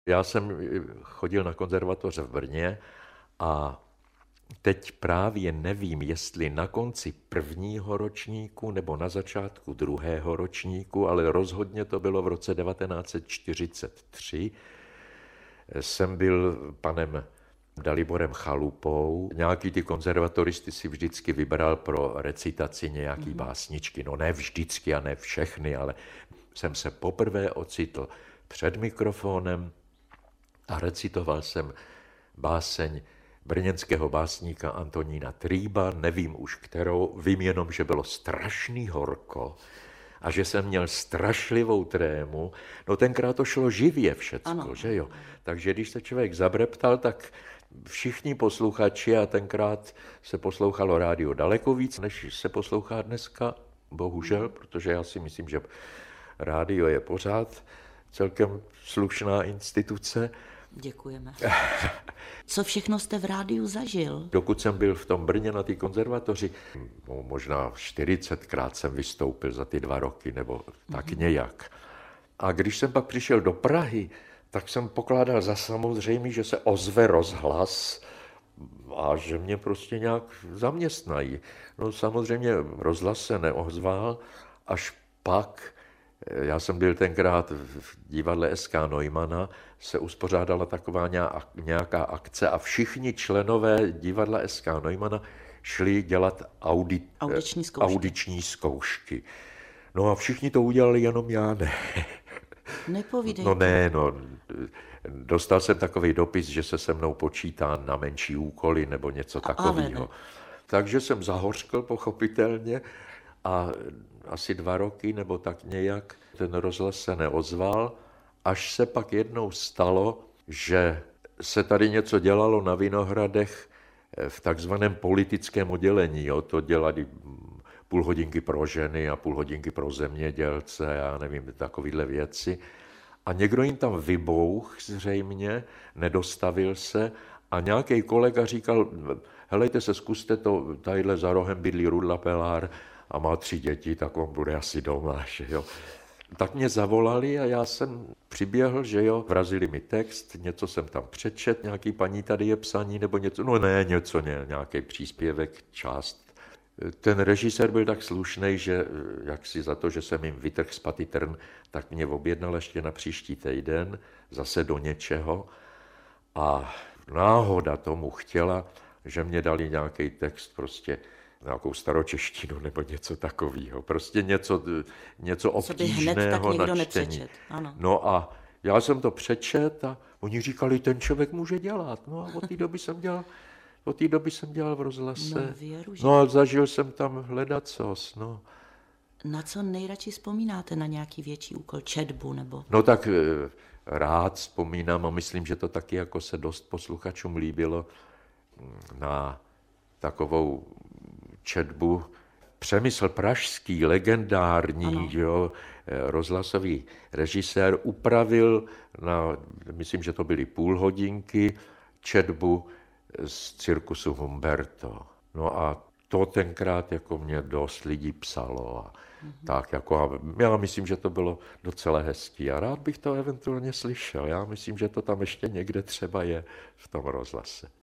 Já jsem chodil na konzervatoř v Brně a teď právě nevím, jestli na konci prvního ročníku nebo na začátku druhého ročníku, ale rozhodně to bylo v roce 1943, jsem byl panem Daliborem Chalupou. Nějaký ty konzervatoristy si vždycky vybral pro recitaci nějaký básničky. No ne vždycky a ne všechny, ale jsem se poprvé ocitl před mikrofonem a recitoval jsem báseň brněnského básníka Antonína Trýba, nevím už kterou, vím jenom, že bylo strašný horko a že jsem měl strašlivou trému. No tenkrát to šlo živě všecko, Ano. že jo. Takže když se člověk zabreptal, tak všichni posluchači, a tenkrát se poslouchalo rádio daleko víc, než se poslouchá dneska, bohužel, protože já si myslím, že rádio je pořád celkem slušná instituce. Děkujeme. Co všechno jste v rádiu zažil? Dokud jsem byl v tom Brně na té konzervatoři, možná 40krát jsem vystoupil za ty 2 roky, nebo tak nějak. A když jsem pak přišel do Prahy, tak jsem pokládal za samozřejmé, že se ozve rozhlas a že mě prostě nějak zaměstnají. No samozřejmě rozhlas se neozval, až pak, já jsem byl tenkrát v divadle SK Neumana, se uspořádala taková nějaká akce a všichni členové divadla SK Neumana šli dělat audiční zkoušky. No a všichni to udělali, jenom já ne. Nepovídejte. No ne, no, dostal jsem takový dopis, že se mnou počítá na menší úkoly nebo něco takového. Takže jsem zahořkl pochopitelně a asi 2 roky nebo tak nějak ten rozhlas se neozval, až se pak jednou stalo, že se tady něco dělalo na Vinohradech v takzvaném politickém oddělení. Jo. To dělali půl hodinky pro ženy a půl hodinky pro zemědělce, já nevím, takovéhle věci. A někdo jim tam vybouch zřejmě, nedostavil se a nějaký kolega říkal, helejte se, zkuste to, tadyhle za rohem bydlí Rudla Pelár a má 3 děti, tak on bude asi doma, že jo. Tak mě zavolali a já jsem přiběhl, že jo, vrazili mi text, něco jsem tam přečet, nějaký paní tady je psaní nebo něco, no ne, nějaký příspěvek, část. Ten režisér byl tak slušnej, že jaksi za to, že jsem jim vytrhl z paty trn, tak mě objednal ještě na příští týden, zase do něčeho. A náhoda tomu chtěla, že mě dali nějaký text, prostě nějakou staročeštinu nebo něco takového. Prostě něco obtížného na čtení. Ano. No a já jsem to přečet a oni říkali, ten člověk může dělat. No a od té doby jsem dělal v rozhlase. No a zažil jsem tam ledacos, no. Na co nejradši vzpomínáte, na nějaký větší úkol, četbu nebo? No tak rád vzpomínám a myslím, že to taky jako se dost posluchačům líbilo na takovou četbu. Přemysl Pražský, legendární, jo, rozhlasový režisér, upravil na, myslím, že to byly půl hodinky, četbu z cirkusu Humberto. No a to tenkrát jako mě dost lidí psalo a tak jako a já myslím, že to bylo docela hezký a rád bych to eventuálně slyšel. Já myslím, že to tam ještě někde třeba je v tom rozhlase.